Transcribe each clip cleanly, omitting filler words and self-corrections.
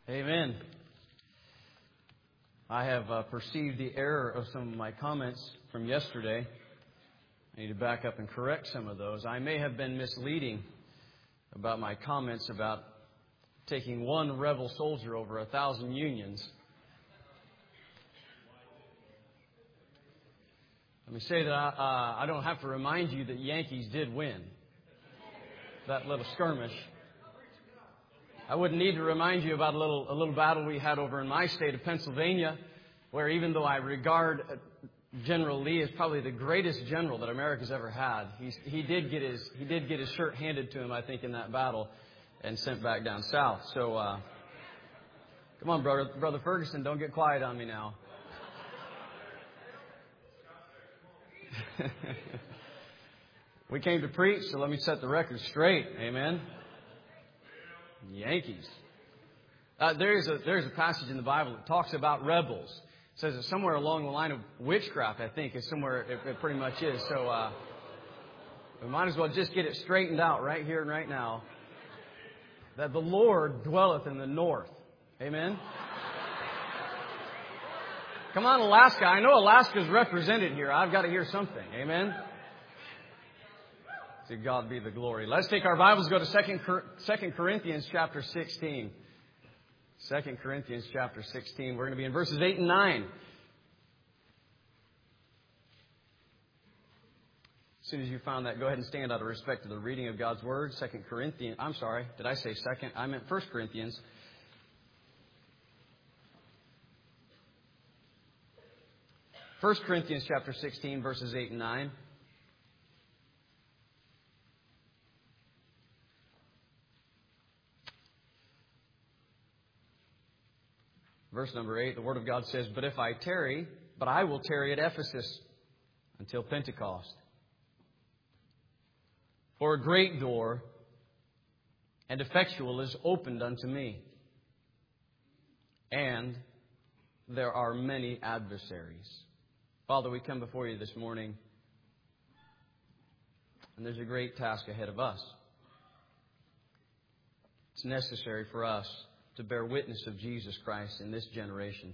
Amen. I have perceived the error of some of my comments from yesterday. I need to back up and correct some of those. I may have been misleading about my comments about taking one rebel soldier over 1,000 Unions. Let me say that I don't have to remind you that Yankees did win that little skirmish. I wouldn't need to remind you about a little battle we had over in my state of Pennsylvania, where even though I regard General Lee as probably the greatest general that America's ever had, he did get his shirt handed to him, I think, in that battle, and sent back down south. So, come on, brother Ferguson, don't get quiet on me now. We came to preach, so let me set the record straight. Amen. Yankees. There's a passage in the Bible that talks about rebels. It says it's somewhere along the line of witchcraft, I think, is somewhere it pretty much is. So we might as well just get it straightened out right here and right now. That the Lord dwelleth in the north. Amen. Come on, Alaska. I know Alaska's represented here. I've got to hear something. Amen. To God be the glory. Let's take our Bibles, go to 2 Corinthians chapter 16. 2 Corinthians chapter 16. We're going to be in verses 8 and 9. As soon as you found that, go ahead and stand out of respect to the reading of God's Word. 2 Corinthians. I'm sorry. Did I say 2nd? I meant 1 Corinthians. First Corinthians chapter 16, verses 8 and 9. Verse number 8, the Word of God says, But I will tarry at Ephesus until Pentecost. For a great door and effectual is opened unto me, and there are many adversaries. Father, we come before you this morning, and there's a great task ahead of us. It's necessary for us to bear witness of Jesus Christ in this generation.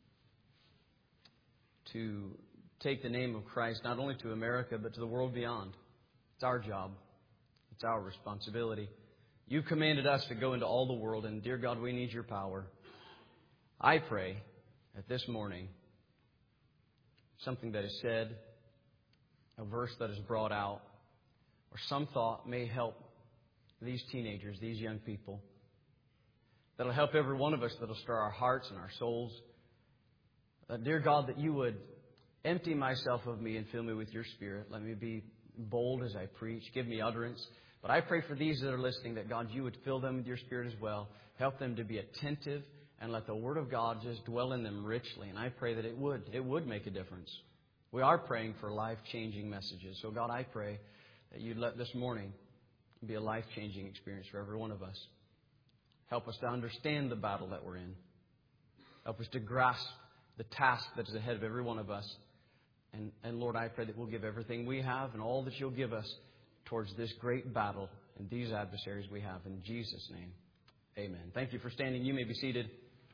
To take the name of Christ not only to America, but to the world beyond. It's our job. It's our responsibility. You've commanded us to go into all the world, and dear God, we need your power. I pray that this morning, something that is said, a verse that is brought out, or some thought may help these teenagers, these young people. That'll help every one of us. That'll stir our hearts and our souls. Dear God, that you would empty myself of me and fill me with your Spirit. Let me be bold as I preach. Give me utterance. But I pray for these that are listening that, God, you would fill them with your Spirit as well. Help them to be attentive and let the Word of God just dwell in them richly. And I pray that it would make a difference. We are praying for life-changing messages. So, God, I pray that you'd let this morning be a life-changing experience for every one of us. Help us to understand the battle that we're in. Help us to grasp the task that is ahead of every one of us. And Lord, I pray that we'll give everything we have and all that you'll give us towards this great battle and these adversaries we have. In Jesus' name, amen. Thank you for standing. You may be seated.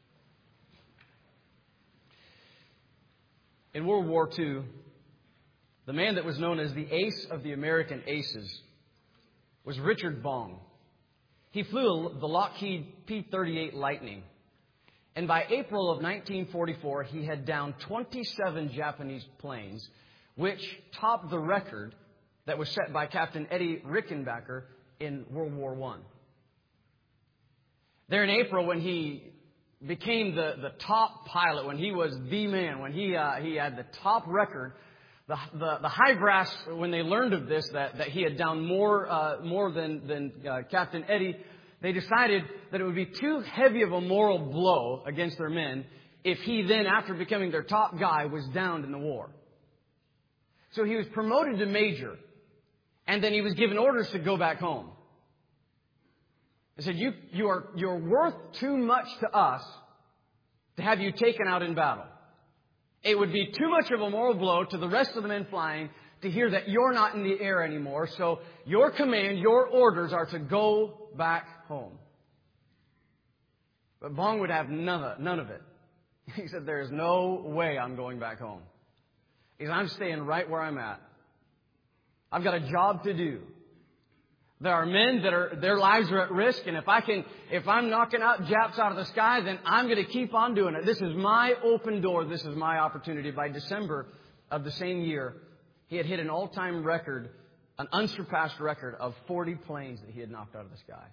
In World War II, the man that was known as the ace of the American aces was Richard Bong. He flew the Lockheed P-38 Lightning. And by April of 1944, he had downed 27 Japanese planes, which topped the record that was set by Captain Eddie Rickenbacker in World War I. There in April, when he became the top pilot, when he was the man, when he had the top record, the high brass, when they learned of this, that he had downed more than Captain Eddie, they decided that it would be too heavy of a moral blow against their men if he then, after becoming their top guy, was downed in the war. So he was promoted to major, and then he was given orders to go back home. They said, you're worth too much to us to have you taken out in battle. It would be too much of a moral blow to the rest of the men flying to hear that you're not in the air anymore. So your command, your orders are to go back home. But Bong would have none of it. He said, there is no way I'm going back home. He said, I'm staying right where I'm at. I've got a job to do. There are men their lives are at risk, and if I'm knocking out Japs out of the sky, then I'm going to keep on doing it. This is my open door. This is my opportunity. By December of the same year, he had hit an all-time record, an unsurpassed record of 40 planes that he had knocked out of the sky.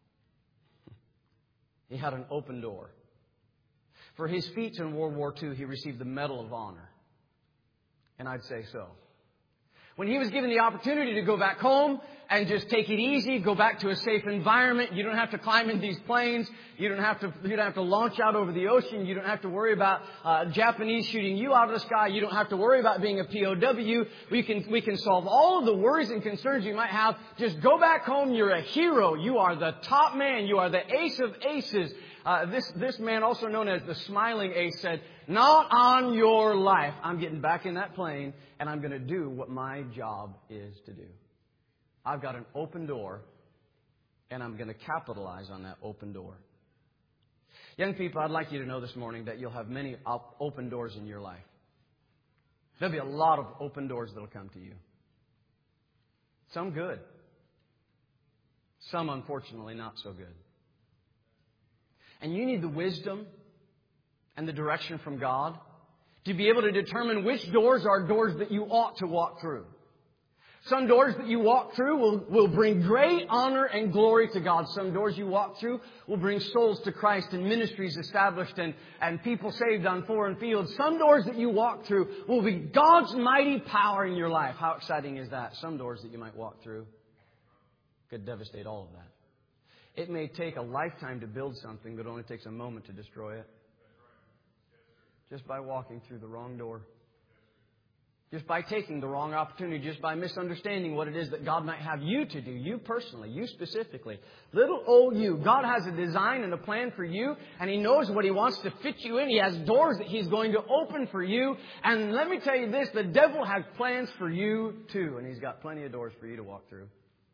He had an open door. For his feats in World War II, he received the Medal of Honor. And I'd say so. When he was given the opportunity to go back home and just take it easy, go back to a safe environment, you don't have to climb in these planes, you don't have to launch out over the ocean, you don't have to worry about Japanese shooting you out of the sky, you don't have to worry about being a POW. We can solve all of the worries and concerns you might have. Just go back home. You're a hero. You are the top man. You are the ace of aces. This man, also known as the Smiling Ace, said, not on your life. I'm getting back in that plane, and I'm going to do what my job is to do. I've got an open door, and I'm going to capitalize on that open door. Young people, I'd like you to know this morning that you'll have many open doors in your life. There'll be a lot of open doors that'll come to you. Some good. Some, unfortunately, not so good. And you need the wisdom and the direction from God to be able to determine which doors are doors that you ought to walk through. Some doors that you walk through will bring great honor and glory to God. Some doors you walk through will bring souls to Christ and ministries established and people saved on foreign fields. Some doors that you walk through will be God's mighty power in your life. How exciting is that? Some doors that you might walk through could devastate all of that. It may take a lifetime to build something, but it only takes a moment to destroy it. Just by walking through the wrong door. Just by taking the wrong opportunity. Just by misunderstanding what it is that God might have you to do. You personally. You specifically. Little old you. God has a design and a plan for you. And He knows what He wants to fit you in. He has doors that He's going to open for you. And let me tell you this. The devil has plans for you too. And he's got plenty of doors for you to walk through.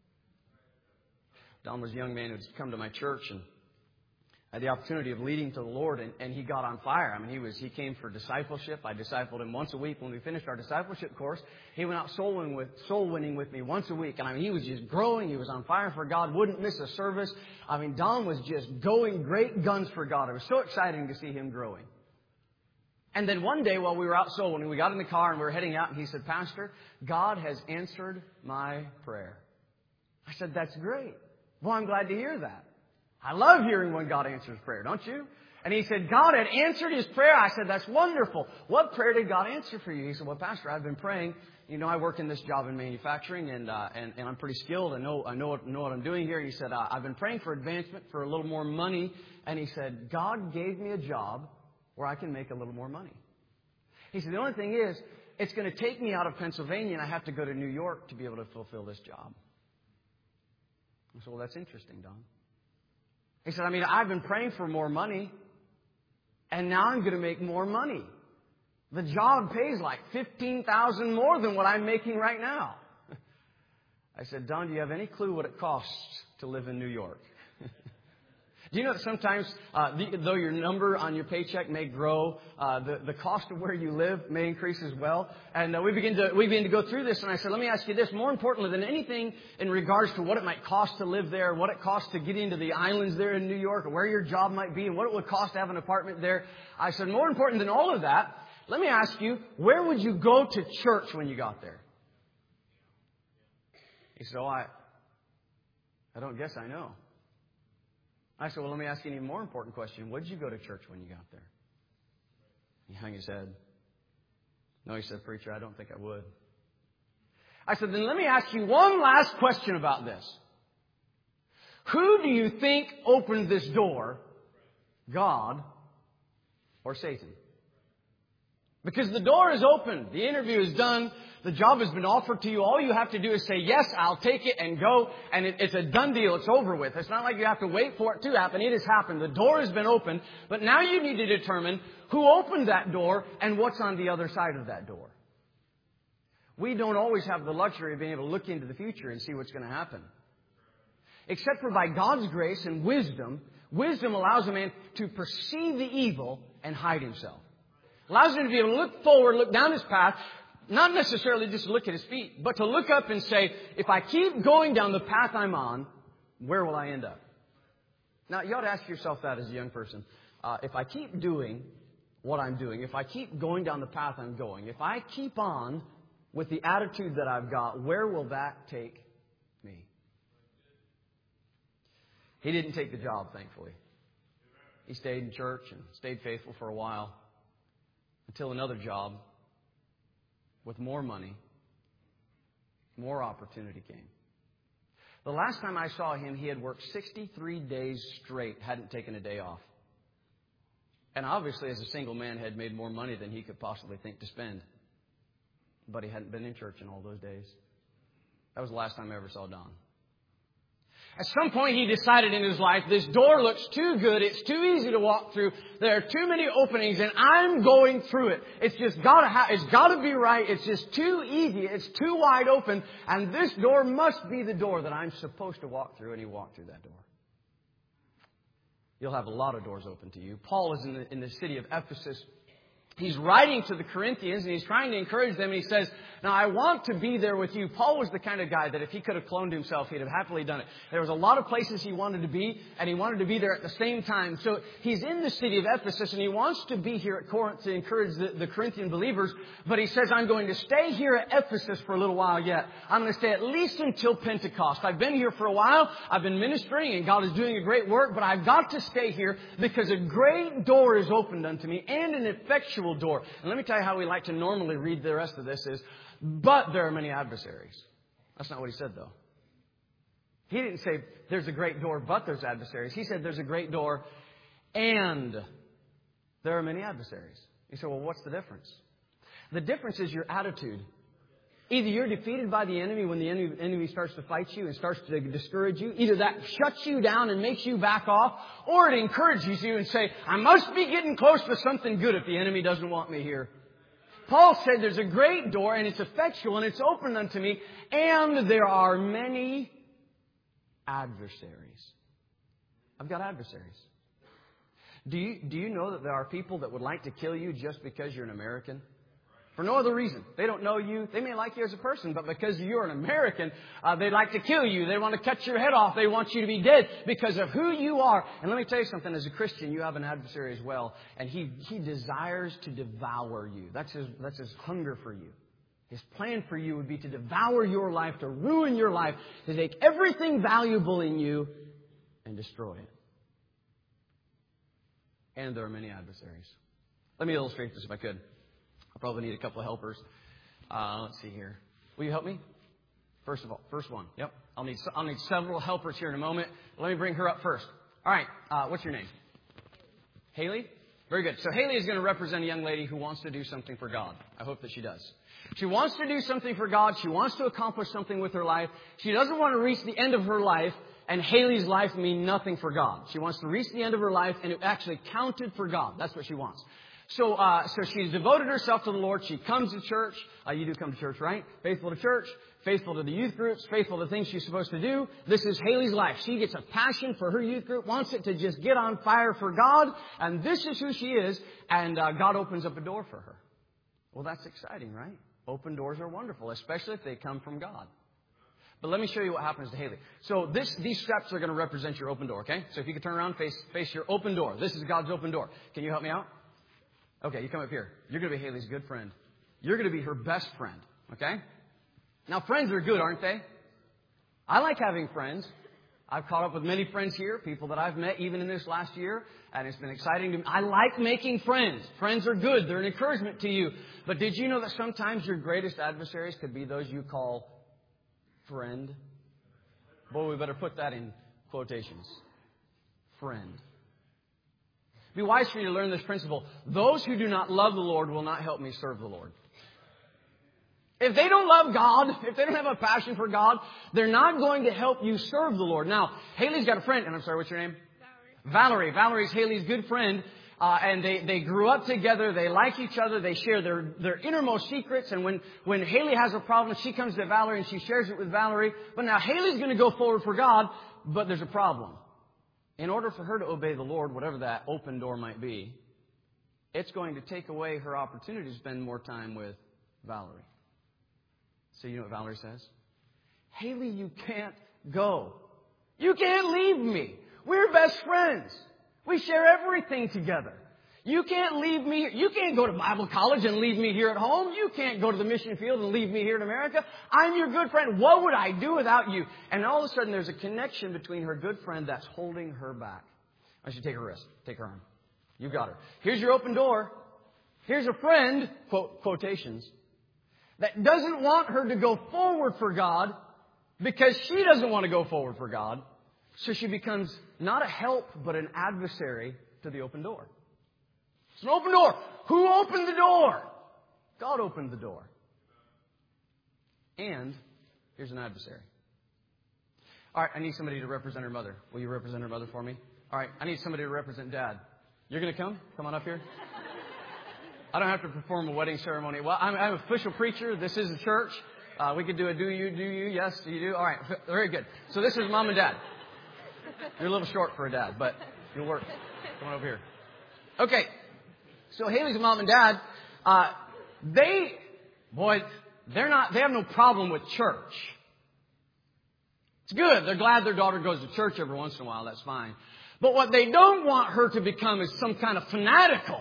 Don was a young man who'd come to my church and had the opportunity of leading to the Lord, and he got on fire. I mean, he came for discipleship. I discipled him once a week. When we finished our discipleship course, he went out soul winning with me once a week. And I mean, he was just growing. He was on fire for God. Wouldn't miss a service. I mean, Don was just going great guns for God. It was so exciting to see him growing. And then one day while we were out soul winning, we got in the car and we were heading out, and he said, "Pastor, God has answered my prayer." I said, "That's great. Well, I'm glad to hear that. I love hearing when God answers prayer, don't you?" And he said, God had answered his prayer. I said, "That's wonderful. What prayer did God answer for you?" He said, "Well, Pastor, I've been praying. You know, I work in this job in manufacturing, and I'm pretty skilled. I know what I'm doing here." He said, "I've been praying for advancement, for a little more money." And he said, "God gave me a job where I can make a little more money." He said, "The only thing is, it's going to take me out of Pennsylvania, and I have to go to New York to be able to fulfill this job." I said, "Well, that's interesting, Don." He said, "I've been praying for more money, and now I'm going to make more money. The job pays like $15,000 more than what I'm making right now." I said, "Don, do you have any clue what it costs to live in New York?" Do you know that sometimes, though your number on your paycheck may grow, the cost of where you live may increase as well? And we begin to go through this, and I said, "Let me ask you this. More importantly than anything in regards to what it might cost to live there, what it costs to get into the islands there in New York, or where your job might be, and what it would cost to have an apartment there," I said, "More important than all of that, let me ask you, where would you go to church when you got there?" He said, "Oh, I don't guess I know." I said, "Well, let me ask you an even more important question. What did you go to church when you got there?" He hung his head. "No," he said, "Preacher, I don't think I would." I said, "Then let me ask you one last question about this. Who do you think opened this door? God or Satan?" Because the door is open. The interview is done. The job has been offered to you. All you have to do is say, "Yes, I'll take it," and go. And it's a done deal. It's over with. It's not like you have to wait for it to happen. It has happened. The door has been opened. But now you need to determine who opened that door and what's on the other side of that door. We don't always have the luxury of being able to look into the future and see what's going to happen. Except for by God's grace and wisdom, Wisdom allows a man to perceive the evil and hide himself. Allows him to be able to look forward, look down his path, not necessarily just look at his feet, but to look up and say, if I keep going down the path I'm on, where will I end up? Now, you ought to ask yourself that as a young person. If I keep doing what I'm doing, if I keep going down the path I'm going, if I keep on with the attitude that I've got, where will that take me? He didn't take the job, thankfully. He stayed in church and stayed faithful for a while until another job with more money, more opportunity came. The last time I saw him, he had worked 63 days straight, hadn't taken a day off. And obviously, as a single man, had made more money than he could possibly think to spend. But he hadn't been in church in all those days. That was the last time I ever saw Don. At some point, he decided in his life, this door looks too good. It's too easy to walk through. There are too many openings, and I'm going through it. It's just it's got to be right. It's just too easy. It's too wide open. And this door must be the door that I'm supposed to walk through. And he walked through that door. You'll have a lot of doors open to you. Paul is in the city of Ephesus. He's writing to the Corinthians, and he's trying to encourage them. And he says, now, I want to be there with you. Paul was the kind of guy that if he could have cloned himself, he'd have happily done it. There was a lot of places he wanted to be, and he wanted to be there at the same time. So he's in the city of Ephesus, and he wants to be here at Corinth to encourage the Corinthian believers. But he says, I'm going to stay here at Ephesus for a little while yet. I'm going to stay at least until Pentecost. I've been here for a while. I've been ministering, and God is doing a great work. But I've got to stay here because a great door is opened unto me, and an effectual door. And let me tell you how we like to normally read the rest of this is, but there are many adversaries. That's not what he said, though. He didn't say there's a great door, but there's adversaries. He said there's a great door, and there are many adversaries. You say, well, what's the difference? The difference is your attitude. Either you're defeated by the enemy when the enemy starts to fight you and starts to discourage you. Either that shuts you down and makes you back off, or it encourages you and say, I must be getting close to something good if the enemy doesn't want me here. Paul said there's a great door, and it's effectual, and it's open unto me, and there are many adversaries. I've got adversaries. Do you know that there are people that would like to kill you just because you're an American? For no other reason. They don't know you. They may like you as a person, but because you're an American, they like to kill you. They want to cut your head off. They want you to be dead because of who you are. And let me tell you something. As a Christian, you have an adversary as well. And he desires to devour you. That's his hunger for you. His plan for you would be to devour your life, to ruin your life, to take everything valuable in you and destroy it. And there are many adversaries. Let me illustrate this if I could. I'll probably need a couple of helpers. Let's see here. Will you help me? First one. Yep. I'll need several helpers here in a moment. Let me bring her up first. All right. What's your name? Haley? Very good. So Haley is going to represent a young lady who wants to do something for God. I hope that she does. She wants to do something for God. She wants to accomplish something with her life. She doesn't want to reach the end of her life and Haley's life mean nothing for God. She wants to reach the end of her life and it actually counted for God. That's what she wants. So she's devoted herself to the Lord. She comes to church. You do come to church, right? Faithful to church, faithful to the youth groups, faithful to things she's supposed to do. This is Haley's life. She gets a passion for her youth group, wants it to just get on fire for God. And this is who she is. And God opens up a door for her. Well, that's exciting, right? Open doors are wonderful, especially if they come from God. But let me show you what happens to Haley. So these steps are going to represent your open door, okay? So if you could turn around, face your open door. This is God's open door. Can you help me out? Okay, you come up here. You're going to be Haley's good friend. You're going to be her best friend, okay? Now, friends are good, aren't they? I like having friends. I've caught up with many friends here, people that I've met even in this last year, and it's been exciting to me. I like making friends. Friends are good. They're an encouragement to you. But did you know that sometimes your greatest adversaries could be those you call friend? Boy, we better put that in quotations. Friend. Be wise for you to learn this principle. Those who do not love the Lord will not help me serve the Lord. If they don't love God, if they don't have a passion for God, they're not going to help you serve the Lord. Now, Haley's got a friend, and I'm sorry, what's your name? Valerie. Valerie's Haley's good friend, and they grew up together. They like each other. They share their innermost secrets. And when Haley has a problem, she comes to Valerie and she shares it with Valerie. But now Haley's going to go forward for God, but there's a problem. in order for her to obey the Lord, whatever that open door might be, it's going to take away her opportunity to spend more time with Valerie. So you know what Valerie says? Haley, you can't go. You can't leave me. We're best friends. We share everything together. You can't leave me. You can't go to Bible college and leave me here at home. You can't go to the mission field and leave me here in America. I'm your good friend. What would I do without you? And all of a sudden there's a connection between her good friend that's holding her back. I should take her wrist. Take her arm. You got her. Here's your open door. Here's a friend, quotations, that doesn't want her to go forward for God because she doesn't want to go forward for God. So she becomes not a help, but an adversary to the open door. It's an open door. Who opened the door? God opened the door. And here's an adversary. All right, I need somebody to represent her mother. Will you represent her mother for me? All right, I need somebody to represent Dad. You're going to come? Come on up here. I don't have to perform a wedding ceremony. Well, I'm an official preacher. This is a church. We could do a do you? Yes, do you do? All right, very good. So this is Mom and Dad. You're a little short for a dad, but you'll work. Come on over here. Okay. So Haley's mom and dad, they have no problem with church. It's good. They're glad their daughter goes to church every once in a while. That's fine. But what they don't want her to become is some kind of fanatical.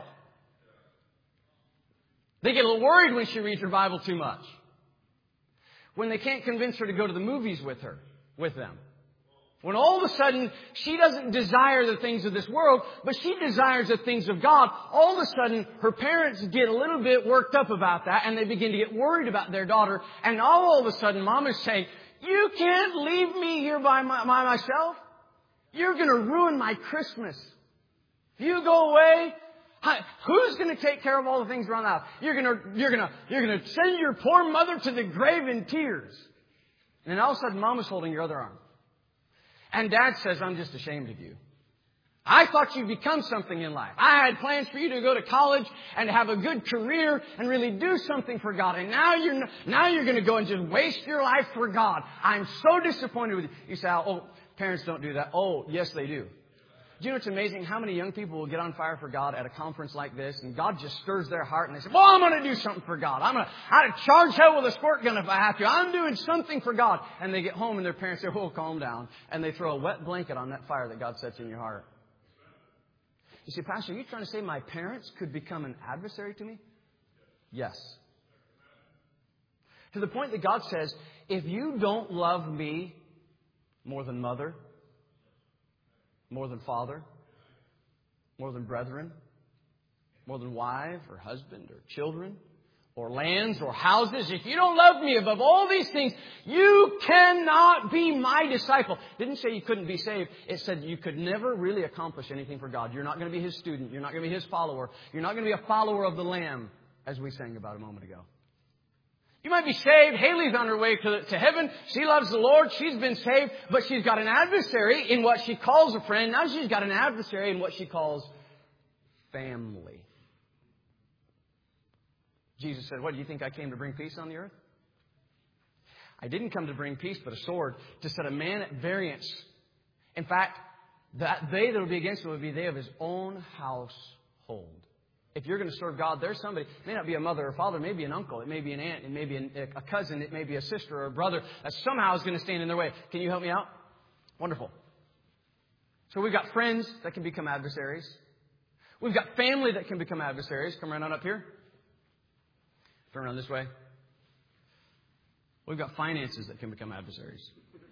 They get a little worried when she reads her Bible too much. When they can't convince her to go to the movies with them. When all of a sudden she doesn't desire the things of this world, but she desires the things of God, all of a sudden her parents get a little bit worked up about that and they begin to get worried about their daughter. And all of a sudden Mom is saying, you can't leave me here by myself. You're going to ruin my Christmas. If you go away, who's going to take care of all the things around the house? You're going to send your poor mother to the grave in tears. And then all of a sudden Mom is holding your other arm. And Dad says, I'm just ashamed of you. I thought you'd become something in life. I had plans for you to go to college and have a good career and really do something for God. And now you're going to go and just waste your life for God. I'm so disappointed with you. You say, oh, parents don't do that. Oh, yes, they do. Do you know it's amazing how many young people will get on fire for God at a conference like this and God just stirs their heart and they say, well, I'm going to do something for God. I'm going to charge hell with a squirt gun if I have to. I'm doing something for God. And they get home and their parents say, oh, calm down. And they throw a wet blanket on that fire that God sets in your heart. You say, Pastor, are you trying to say my parents could become an adversary to me? Yes. To the point that God says, if you don't love me more than mother, more than father, more than brethren, more than wife or husband or children or lands or houses, if you don't love me above all these things, you cannot be my disciple. It didn't say you couldn't be saved. It said you could never really accomplish anything for God. You're not going to be His student. You're not going to be His follower. You're not going to be a follower of the Lamb, as we sang about a moment ago. You might be saved. Haley's on her way to heaven. She loves the Lord. She's been saved. But she's got an adversary in what she calls a friend. Now she's got an adversary in what she calls family. Jesus said, what, do you think I came to bring peace on the earth? I didn't come to bring peace, but a sword, to set a man at variance. In fact, that they that will be against him will be they of his own household. If you're going to serve God, there's somebody. It may not be a mother or father. It may be an uncle. It may be an aunt. It may be a cousin. It may be a sister or a brother that somehow is going to stand in their way. Can you help me out? Wonderful. So we've got friends that can become adversaries. We've got family that can become adversaries. Come right on up here. Turn around this way. We've got finances that can become adversaries.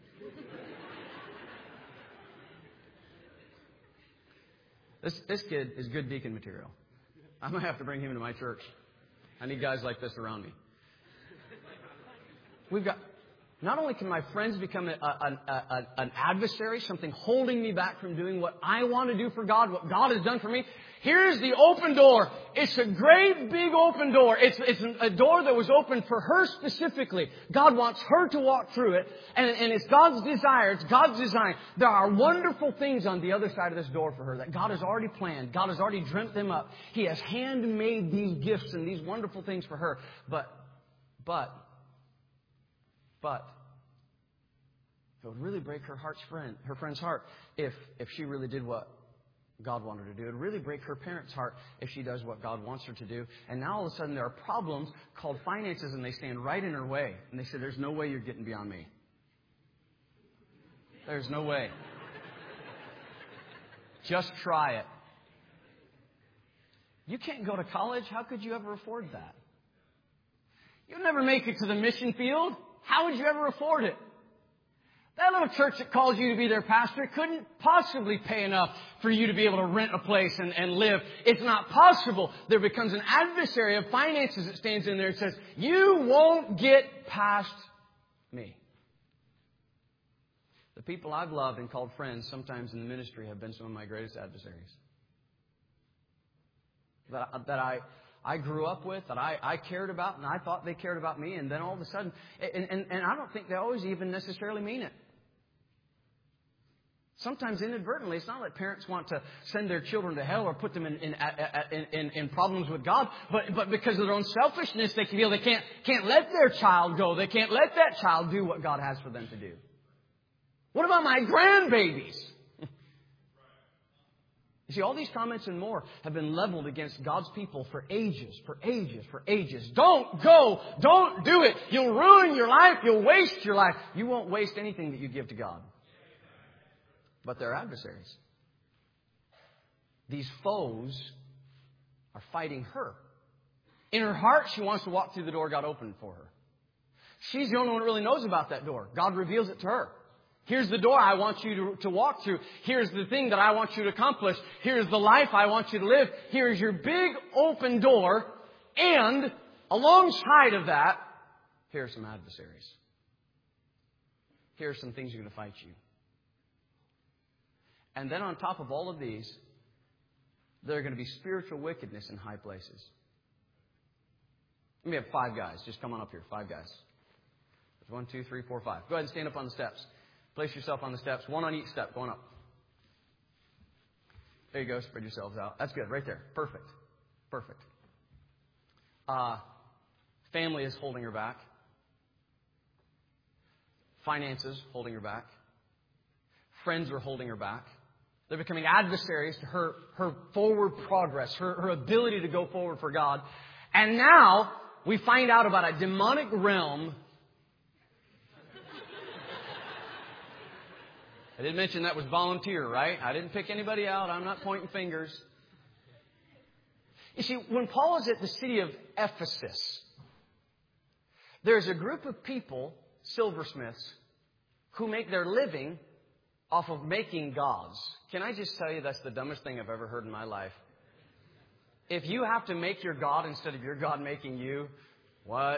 This kid is good deacon material. I'm going to have to bring him into my church. I need guys like this around me. We've got, not only can my friends become an adversary, something holding me back from doing what I want to do for God, what God has done for me. Here's the open door. It's a great big open door. It's a door that was opened for her specifically. God wants her to walk through it. And it's God's desire. It's God's design. There are wonderful things on the other side of this door for her that God has already planned. God has already dreamt them up. He has handmade these gifts and these wonderful things for her. But It would really break her friend's heart if she really did what God wanted her to do. It would really break her parents' heart if she does what God wants her to do. And now all of a sudden there are problems called finances, and they stand right in her way. And they say, there's no way you're getting beyond me. There's no way. Just try it. You can't go to college. How could you ever afford that? You'll never make it to the mission field. How would you ever afford it? That little church that calls you to be their pastor couldn't possibly pay enough for you to be able to rent a place and live. It's not possible. There becomes an adversary of finances that stands in there and says, you won't get past me. The people I've loved and called friends sometimes in the ministry have been some of my greatest adversaries. That I grew up with, that I cared about, and I thought they cared about me, and then all of a sudden, and I don't think they always even necessarily mean it. Sometimes inadvertently, it's not like parents want to send their children to hell or put them in problems with God, but because of their own selfishness, they feel they can't let their child go. They can't let that child do what God has for them to do. What about my grandbabies? You see, all these comments and more have been leveled against God's people for ages. Don't go. Don't do it. You'll ruin your life. You'll waste your life. You won't waste anything that you give to God. But they're adversaries. These foes are fighting her. In her heart, she wants to walk through the door God opened for her. She's the only one who really knows about that door. God reveals it to her. Here's the door I want you to walk through. Here's the thing that I want you to accomplish. Here's the life I want you to live. Here's your big open door. And alongside of that, here are some adversaries. Here are some things that are going to fight you. And then on top of all of these, there are going to be spiritual wickedness in high places. Let me have 5 guys. Just come on up here. 5 guys. 1, 2, 3, 4, 5. Go ahead and stand up on the steps. Place yourself on the steps. 1 on each step. Going up. There you go. Spread yourselves out. That's good. Right there. Perfect. Family is holding her back. Finances holding her back. Friends are holding her back. They're becoming adversaries to her forward progress, her ability to go forward for God. And now we find out about a demonic realm. I did mention that was volunteer, right? I didn't pick anybody out. I'm not pointing fingers. You see, when Paul is at the city of Ephesus, there's a group of people, silversmiths, who make their living off of making gods. Can I just tell you that's the dumbest thing I've ever heard in my life? If you have to make your God instead of your God making you, what?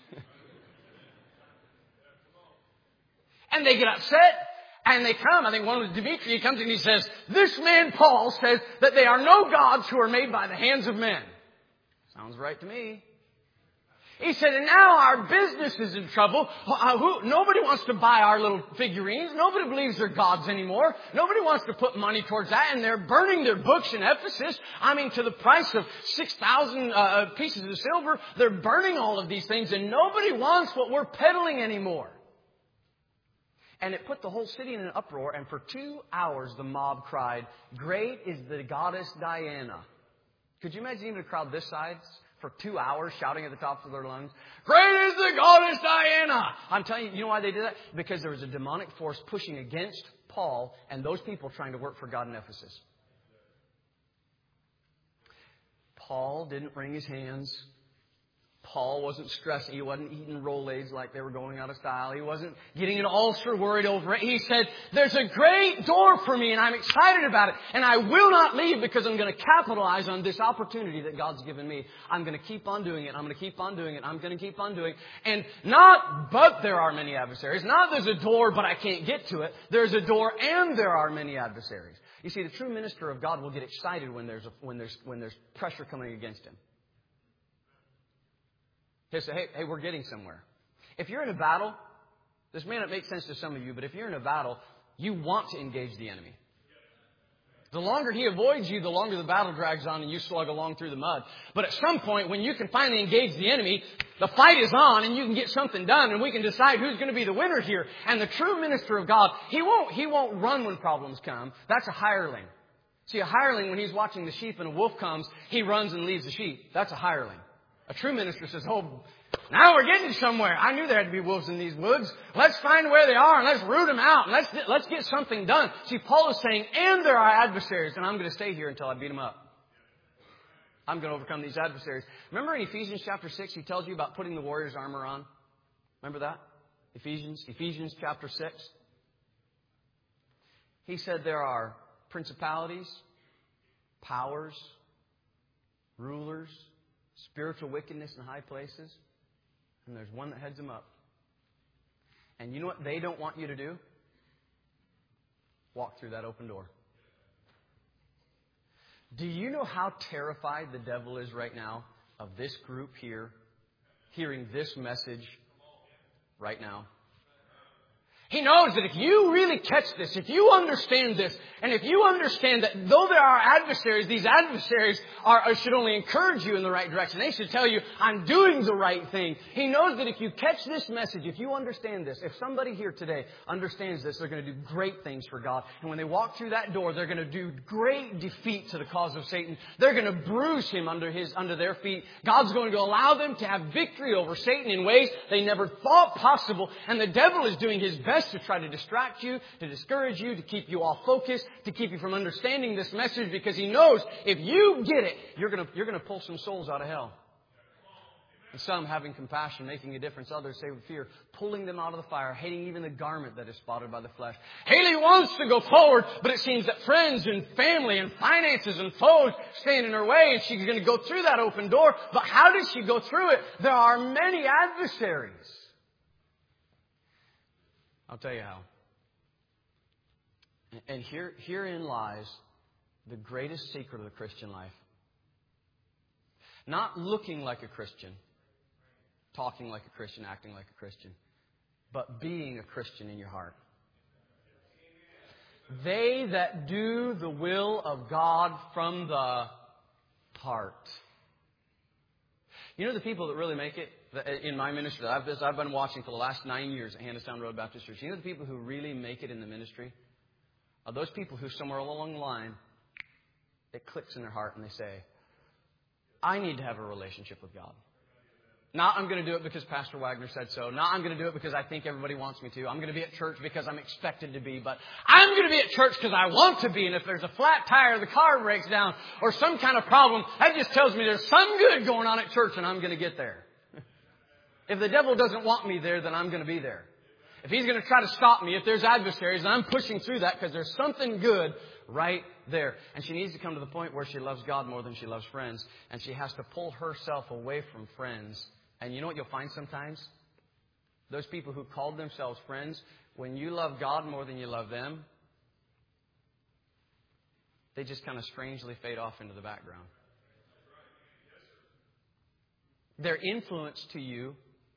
And they get upset. And they come, I think one was Dimitri, he comes and he says, this man Paul says that they are no gods who are made by the hands of men. Sounds right to me. He said, and now our business is in trouble. Nobody wants to buy our little figurines. Nobody believes they're gods anymore. Nobody wants to put money towards that. And they're burning their books in Ephesus. I mean, to the price of 6,000 pieces of silver. They're burning all of these things. And nobody wants what we're peddling anymore. And it put the whole city in an uproar. And for 2 hours, the mob cried, great is the goddess Diana. Could you imagine even a crowd this size for 2 hours shouting at the tops of their lungs, great is the goddess Diana? I'm telling you, you know why they did that? Because there was a demonic force pushing against Paul and those people trying to work for God in Ephesus. Paul didn't wring his hands. Paul wasn't stressing. He wasn't eating Rolaids like they were going out of style. He wasn't getting an ulcer worried over it. He said, there's a great door for me and I'm excited about it. And I will not leave because I'm going to capitalize on this opportunity that God's given me. I'm going to keep on doing it. I'm going to keep on doing it. I'm going to keep on doing it. And but there are many adversaries. Not there's a door, but I can't get to it. There's a door and there are many adversaries. You see, the true minister of God will get excited when there's pressure coming against him. He'll say, hey, we're getting somewhere. If you're in a battle, this may not make sense to some of you, but if you're in a battle, you want to engage the enemy. The longer he avoids you, the longer the battle drags on and you slug along through the mud. But at some point, when you can finally engage the enemy, the fight is on and you can get something done and we can decide who's going to be the winner here. And the true minister of God, he won't run when problems come. That's a hireling. See, a hireling, when he's watching the sheep and a wolf comes, he runs and leaves the sheep. That's a hireling. A true minister says, oh, now we're getting somewhere. I knew there had to be wolves in these woods. Let's find where they are and let's root them out. And let's get something done. See, Paul is saying, and there are adversaries, and I'm going to stay here until I beat them up. I'm going to overcome these adversaries. Remember in Ephesians chapter 6, he tells you about putting the warrior's armor on? Remember that? Ephesians chapter 6. He said there are principalities, powers, rulers, spiritual wickedness in high places. And there's one that heads them up. And you know what they don't want you to do? Walk through that open door. Do you know how terrified the devil is right now of this group here, hearing this message right now? He knows that if you really catch this, if you understand this, and if you understand that though there are adversaries, these adversaries should only encourage you in the right direction. They should tell you, I'm doing the right thing. He knows that if you catch this message, if you understand this, if somebody here today understands this, they're going to do great things for God. And when they walk through that door, they're going to do great defeat to the cause of Satan. They're going to bruise him under their feet. God's going to allow them to have victory over Satan in ways they never thought possible. And the devil is doing his best to try to distract you, to discourage you, to keep you off focus, to keep you from understanding this message, because he knows if you get it, you're going to pull some souls out of hell. And some having compassion, making a difference. Others say with fear, pulling them out of the fire, hating even the garment that is spotted by the flesh. Haley wants to go forward, but it seems that friends and family and finances and foes stand in her way, and she's going to go through that open door. But how does she go through it? There are many adversaries. I'll tell you how. And herein lies the greatest secret of the Christian life. Not looking like a Christian, talking like a Christian, acting like a Christian, but being a Christian in your heart. They that do the will of God from the heart. You know the people that really make it in my ministry that I've been watching for the last 9 years at Hannistown Road Baptist Church? You know the people who really make it in the ministry are those people who somewhere along the line, it clicks in their heart and they say, I need to have a relationship with God. Not I'm going to do it because Pastor Wagner said so. Not I'm going to do it because I think everybody wants me to. I'm going to be at church because I'm expected to be. But I'm going to be at church because I want to be. And if there's a flat tire, the car breaks down, or some kind of problem, that just tells me there's some good going on at church and I'm going to get there. If the devil doesn't want me there, then I'm going to be there. If he's going to try to stop me, if there's adversaries, then I'm pushing through that because there's something good right there. And she needs to come to the point where she loves God more than she loves friends. And she has to pull herself away from friends. And you know what you'll find sometimes? Those people who called themselves friends, when you love God more than you love them, they just kind of strangely fade off into the background. Their influence to you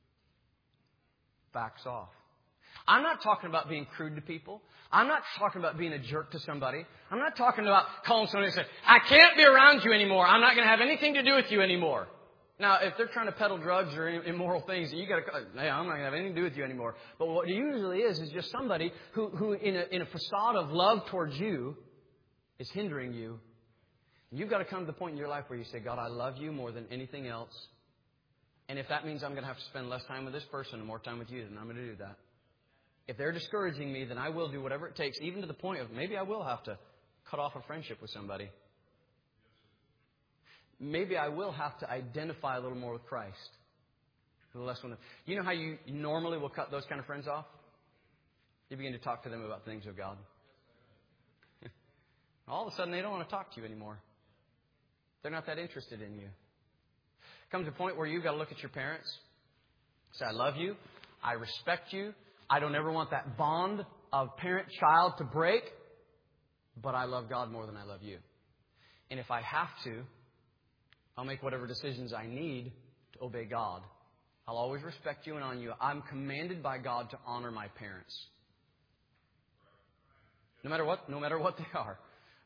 backs off. I'm not talking about being crude to people. I'm not talking about being a jerk to somebody. I'm not talking about calling somebody and saying, I can't be around you anymore. I'm not going to have anything to do with you anymore. Now, if they're trying to peddle drugs or immoral things, you got to, hey, I'm not going to have anything to do with you anymore. But what it usually is just somebody who in a facade of love towards you is hindering you. You've got to come to the point in your life where you say, God, I love you more than anything else. And if that means I'm going to have to spend less time with this person and more time with you, then I'm going to do that. If they're discouraging me, then I will do whatever it takes, even to the point of maybe I will have to cut off a friendship with somebody. Maybe I will have to identify a little more with Christ. A little less with them. You know how you normally will cut those kind of friends off? You begin to talk to them about things of God. All of a sudden, they don't want to talk to you anymore. They're not that interested in you. Comes a point where you've got to look at your parents. Say, I love you. I respect you. I don't ever want that bond of parent-child to break. But I love God more than I love you. And if I have to, I'll make whatever decisions I need to obey God. I'll always respect you and honor you. I'm commanded by God to honor my parents. No matter what they are.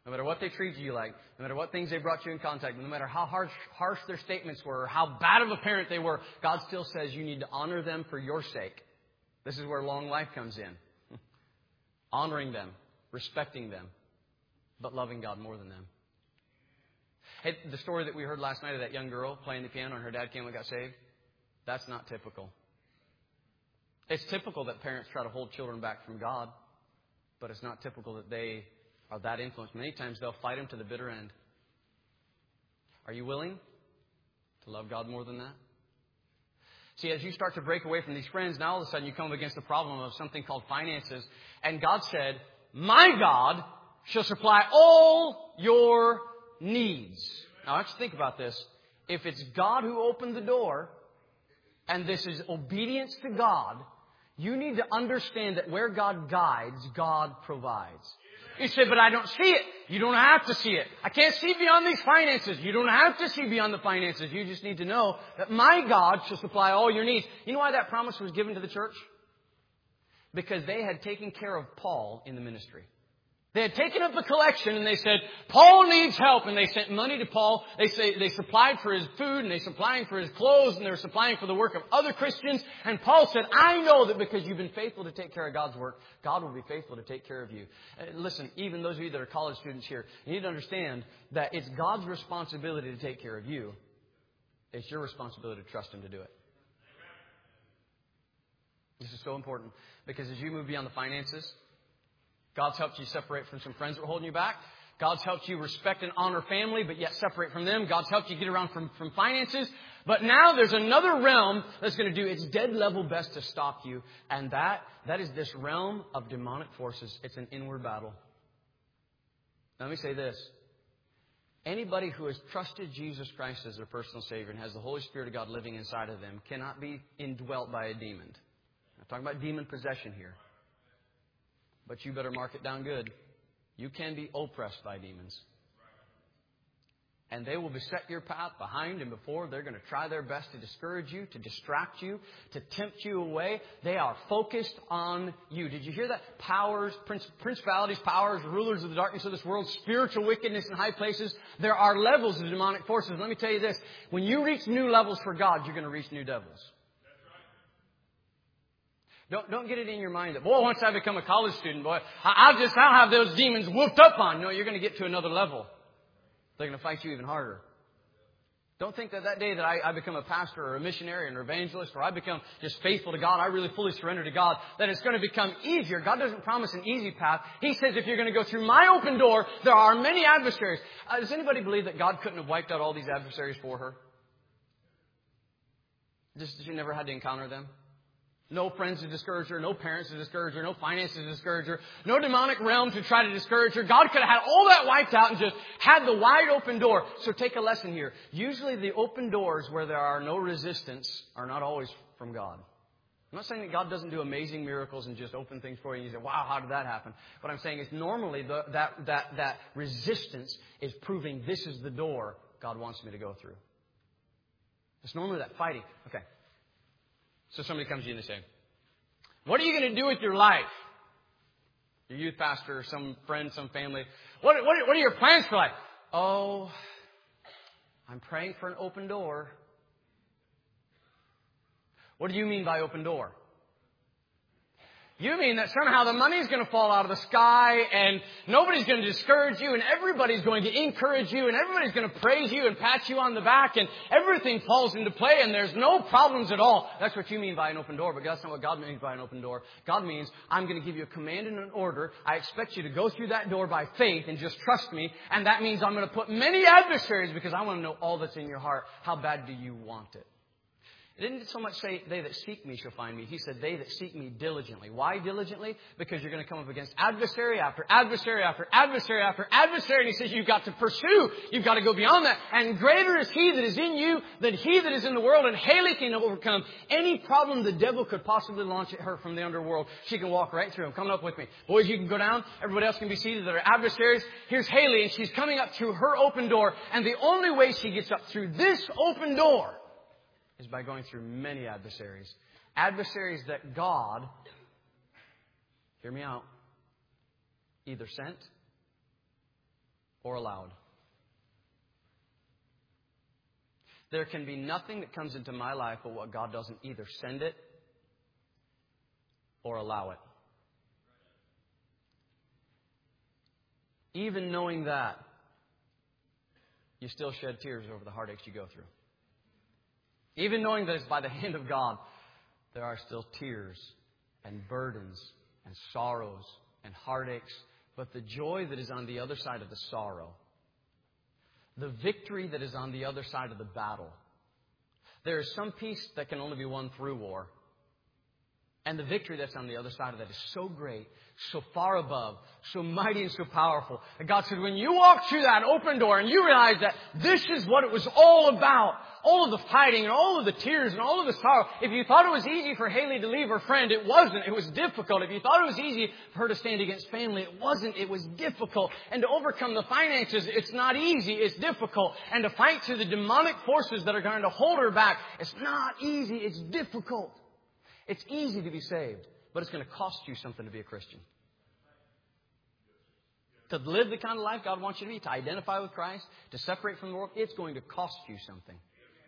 No matter what they treat you like, no matter what things they brought you in contact with, no matter how harsh their statements were, or how bad of a parent they were, God still says you need to honor them for your sake. This is where long life comes in. Honoring them, respecting them, but loving God more than them. Hey, the story that we heard last night of that young girl playing the piano and her dad came and got saved, that's not typical. It's typical that parents try to hold children back from God, but it's not typical that they are that influenced. Many times they'll fight him to the bitter end. Are you willing to love God more than that? See, as you start to break away from these friends, now all of a sudden you come up against the problem of something called finances. And God said, my God shall supply all your needs. Now, I want you to think about this. If it's God who opened the door, and this is obedience to God, you need to understand that where God guides, God provides. You say, but I don't see it. You don't have to see it. I can't see beyond these finances. You don't have to see beyond the finances. You just need to know that my God shall supply all your needs. You know why that promise was given to the church? Because they had taken care of Paul in the ministry. They had taken up a collection and they said, Paul needs help. And they sent money to Paul. They supplied for his food and they supplied for his clothes and they were supplying for the work of other Christians. And Paul said, I know that because you've been faithful to take care of God's work, God will be faithful to take care of you. Listen, even those of you that are college students here, you need to understand that it's God's responsibility to take care of you. It's your responsibility to trust Him to do it. This is so important because as you move beyond the finances, God's helped you separate from some friends that were holding you back. God's helped you respect and honor family, but yet separate from them. God's helped you get around from finances. But now there's another realm that's going to do its dead level best to stop you. And that is this realm of demonic forces. It's an inward battle. Now, let me say this. Anybody who has trusted Jesus Christ as their personal Savior and has the Holy Spirit of God living inside of them cannot be indwelt by a demon. I'm talking about demon possession here. But you better mark it down good. You can be oppressed by demons. And they will beset your path behind and before. They're going to try their best to discourage you, to distract you, to tempt you away. They are focused on you. Did you hear that? Powers, principalities, powers, rulers of the darkness of this world, spiritual wickedness in high places. There are levels of demonic forces. Let me tell you this. When you reach new levels for God, you're going to reach new devils. Don't get it in your mind that, boy, once I become a college student, boy, I'll have those demons whooped up on. No, you're going to get to another level. They're going to fight you even harder. Don't think that day that I become a pastor or a missionary or an evangelist or I become just faithful to God, I really fully surrender to God, that it's going to become easier. God doesn't promise an easy path. He says if you're going to go through my open door, there are many adversaries. Does anybody believe that God couldn't have wiped out all these adversaries for her? Just she never had to encounter them? No friends to discourage her, no parents to discourage her, no finances to discourage her, no demonic realm to try to discourage her. God could have had all that wiped out and just had the wide open door. So take a lesson here. Usually the open doors where there are no resistance are not always from God. I'm not saying that God doesn't do amazing miracles and just open things for you and you say, wow, how did that happen? What I'm saying is normally that resistance is proving this is the door God wants me to go through. It's normally that fighting. Okay. So somebody comes to you and they say, what are you going to do with your life? Your youth pastor, some friend, some family. What are your plans for life? Oh, I'm praying for an open door. What do you mean by open door? You mean that somehow the money's going to fall out of the sky and nobody's going to discourage you and everybody's going to encourage you and everybody's going to praise you and pat you on the back and everything falls into play and there's no problems at all. That's what you mean by an open door, but that's not what God means by an open door. God means I'm going to give you a command and an order. I expect you to go through that door by faith and just trust me. And that means I'm going to put many adversaries because I want to know all that's in your heart. How bad do you want it? It didn't so much say, they that seek me shall find me. He said, they that seek me diligently. Why diligently? Because you're going to come up against adversary after adversary after adversary after adversary. And he says, you've got to pursue. You've got to go beyond that. And greater is He that is in you than he that is in the world. And Haley can overcome any problem the devil could possibly launch at her from the underworld. She can walk right through them. Come up with me. Boys, you can go down. Everybody else can be seated that are adversaries. Here's Haley, and she's coming up through her open door. And the only way she gets up through this open door is by going through many adversaries. Adversaries that God, hear me out, either sent or allowed. There can be nothing that comes into my life but what God doesn't either send it or allow it. Even knowing that, you still shed tears over the heartaches you go through. Even knowing that it's by the hand of God, there are still tears and burdens and sorrows and heartaches. But the joy that is on the other side of the sorrow, the victory that is on the other side of the battle, there is some peace that can only be won through war. And the victory that's on the other side of that is so great, so far above, so mighty and so powerful. And God said, when you walk through that open door and you realize that this is what it was all about, all of the fighting and all of the tears and all of the sorrow. If you thought it was easy for Haley to leave her friend, it wasn't. It was difficult. If you thought it was easy for her to stand against family, it wasn't. It was difficult. And to overcome the finances, it's not easy. It's difficult. And to fight through the demonic forces that are going to hold her back, it's not easy. It's difficult. It's easy to be saved, but it's going to cost you something to be a Christian. To live the kind of life God wants you to be, to identify with Christ, to separate from the world, it's going to cost you something.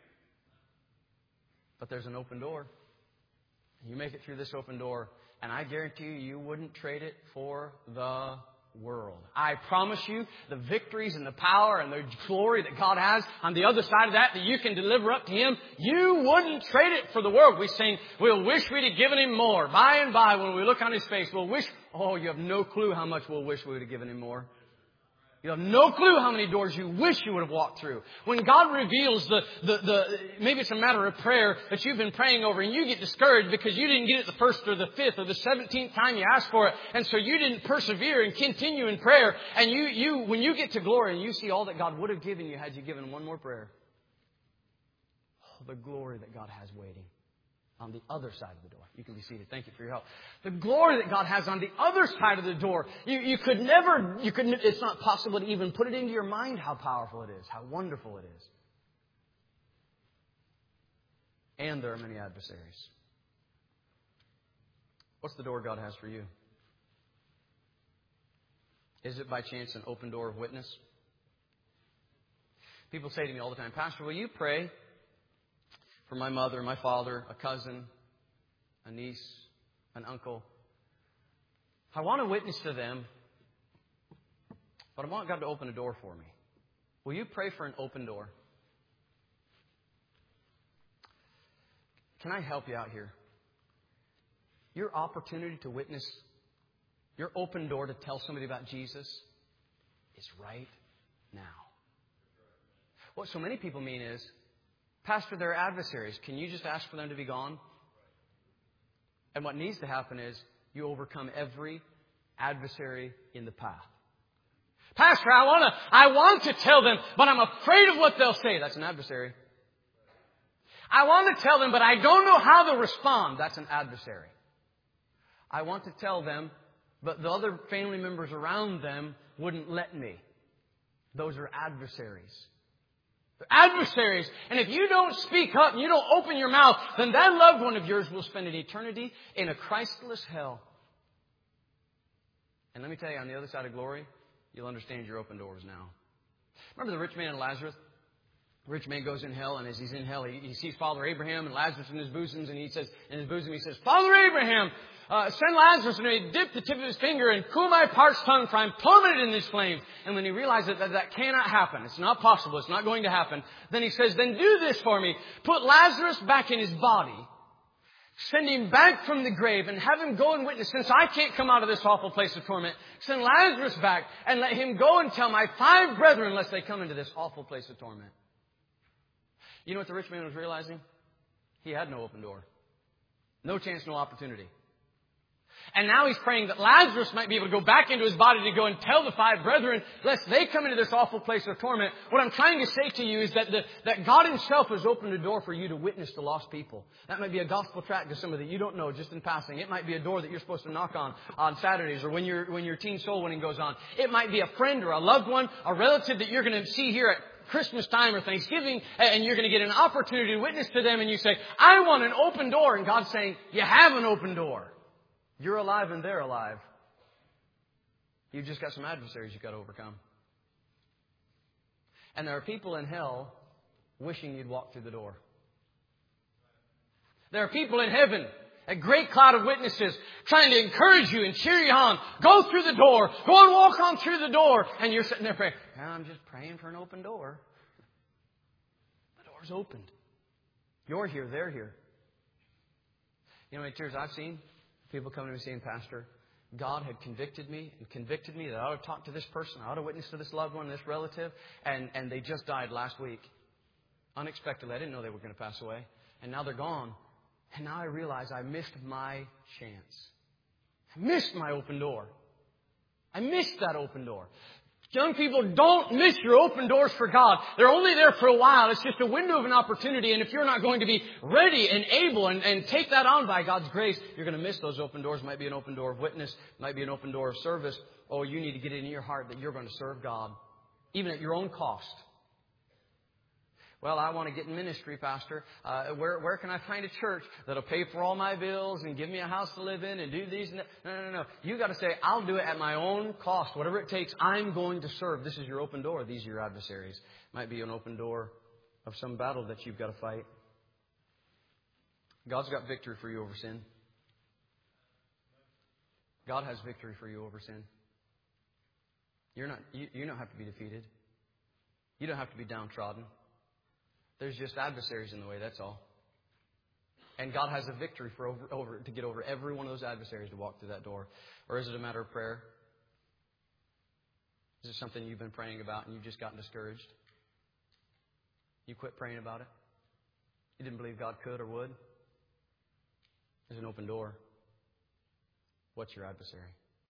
But there's an open door. You make it through this open door, and I guarantee you wouldn't trade it for the world. I promise you the victories and the power and the glory that God has on the other side of that you can deliver up to Him, you wouldn't trade it for the world. We sing, we'll wish we'd have given Him more. By and by, when we look on His face, we'll wish, oh, you have no clue how much we'll wish we would have given Him more. You have no clue how many doors you wish you would have walked through. When God reveals maybe it's a matter of prayer that you've been praying over and you get discouraged because you didn't get it the first or the fifth or the 17th time you asked for it. And so you didn't persevere and continue in prayer. And when you get to glory and you see all that God would have given you had you given one more prayer. Oh, the glory that God has waiting on the other side of the door. You can be seated. Thank you for your help. The glory that God has on the other side of the door. It's not possible to even put it into your mind how powerful it is, how wonderful it is. And there are many adversaries. What's the door God has for you? Is it by chance an open door of witness? People say to me all the time, Pastor, will you pray for my mother, my father, a cousin, a niece, an uncle? I want to witness to them, but I want God to open a door for me. Will you pray for an open door? Can I help you out here? Your opportunity to witness, your open door to tell somebody about Jesus is right now. What so many people mean is, Pastor, they're adversaries. Can you just ask for them to be gone? And what needs to happen is you overcome every adversary in the path. Pastor, I want to tell them, but I'm afraid of what they'll say. That's an adversary. I want to tell them, but I don't know how they'll respond. That's an adversary. I want to tell them, but the other family members around them wouldn't let me. Those are adversaries. They're adversaries. And if you don't speak up and you don't open your mouth, then that loved one of yours will spend an eternity in a Christless hell. And let me tell you, on the other side of glory, you'll understand your open doors now. Remember the rich man and Lazarus? The rich man goes in hell, and as he's in hell, he sees Father Abraham and Lazarus in his bosoms, and he says, Father Abraham, send Lazarus, and he dipped the tip of his finger and cool my parched tongue, for I'm plummeted in these flames. And when he realizes that cannot happen, it's not possible, it's not going to happen, then he says, then do this for me. Put Lazarus back in his body. Send him back from the grave and have him go and witness. Since I can't come out of this awful place of torment, send Lazarus back and let him go and tell my 5 brethren lest they come into this awful place of torment. You know what the rich man was realizing? He had no open door. No chance, no opportunity. And now he's praying that Lazarus might be able to go back into his body to go and tell the 5 brethren, lest they come into this awful place of torment. What I'm trying to say to you is that God Himself has opened a door for you to witness to lost people. That might be a gospel tract to somebody that you don't know just in passing. It might be a door that you're supposed to knock on Saturdays or when your teen soul winning goes on. It might be a friend or a loved one, a relative that you're going to see here at Christmas time or Thanksgiving, and you're going to get an opportunity to witness to them, and you say, I want an open door. And God's saying, you have an open door. You're alive and they're alive. You've just got some adversaries you've got to overcome. And there are people in hell wishing you'd walk through the door. There are people in heaven, a great cloud of witnesses, trying to encourage you and cheer you on. Go through the door. Go and walk on through the door. And you're sitting there praying, I'm just praying for an open door. The door's opened. You're here. They're here. You know how many tears I've seen? People coming to me saying, Pastor, God had convicted me that I ought to talk to this person, I ought to witness to this loved one, this relative, and they just died last week. Unexpectedly. I didn't know they were going to pass away. And now they're gone. And now I realize I missed my chance. I missed my open door. I missed that open door. Young people, don't miss your open doors for God. They're only there for a while. It's just a window of an opportunity. And if you're not going to be ready and able and take that on by God's grace, you're going to miss those open doors. It might be an open door of witness. It might be an open door of service. Oh, you need to get it in your heart that you're going to serve God, even at your own cost. Well, I want to get in ministry, Pastor. Where can I find a church that'll pay for all my bills and give me a house to live in and do these and that? No. You got to say, I'll do it at my own cost. Whatever it takes, I'm going to serve. This is your open door. These are your adversaries. Might be an open door of some battle that you've got to fight. God's got victory for you over sin. God has victory for you over sin. You don't have to be defeated. You don't have to be downtrodden. There's just adversaries in the way, that's all. And God has a victory to get over every one of those adversaries to walk through that door. Or is it a matter of prayer? Is it something you've been praying about and you've just gotten discouraged? You quit praying about it? You didn't believe God could or would? There's an open door. What's your adversary?